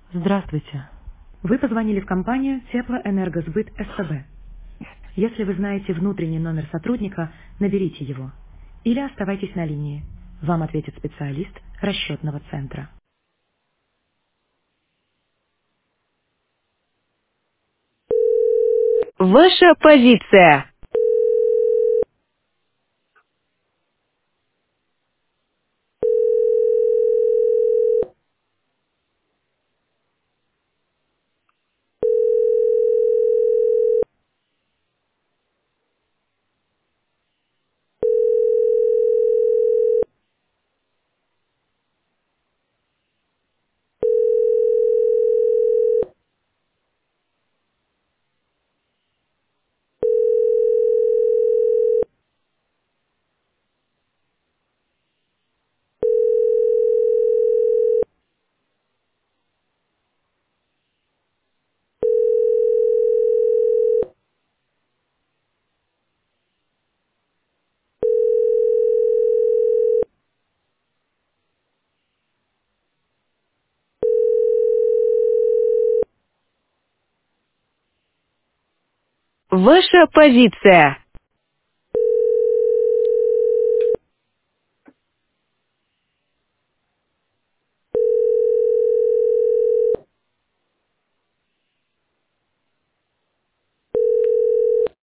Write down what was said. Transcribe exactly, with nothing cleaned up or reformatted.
Здравствуйте. Вы позвонили в компанию Теплоэнергосбыт СПБ. Если вы знаете внутренний номер сотрудника, наберите его. Или оставайтесь на линии. Вам ответит специалист расчетного центра. Ваша позиция. Ваша позиция.